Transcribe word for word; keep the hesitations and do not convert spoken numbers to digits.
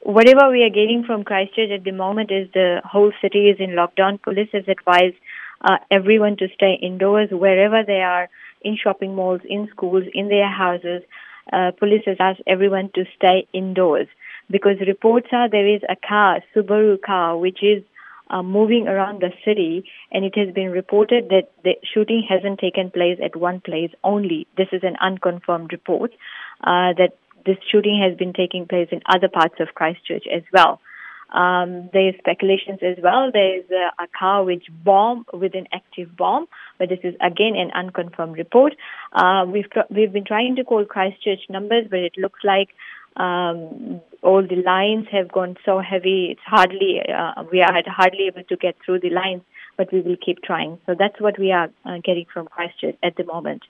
whatever we are getting from Christchurch at the moment is the whole city is in lockdown. Police has advised uh, everyone to stay indoors wherever they are, in shopping malls, in schools, in their houses. Uh, police has asked everyone to stay indoors because reports are there is a car, Subaru car, which is uh, moving around the city, and it has been reported that the shooting hasn't taken place at one place only. This is an unconfirmed report uh, that this shooting has been taking place in other parts of Christchurch as well. Um, there's speculations as well. There's a, a car which bomb with an active bomb, but this is again an unconfirmed report. Uh, we've tr- we've been trying to call Christchurch numbers, but it looks like um, all the lines have gone so heavy. It's hardly uh, we are hardly able to get through the lines, but we will keep trying. So that's what we are uh, getting from Christchurch at the moment.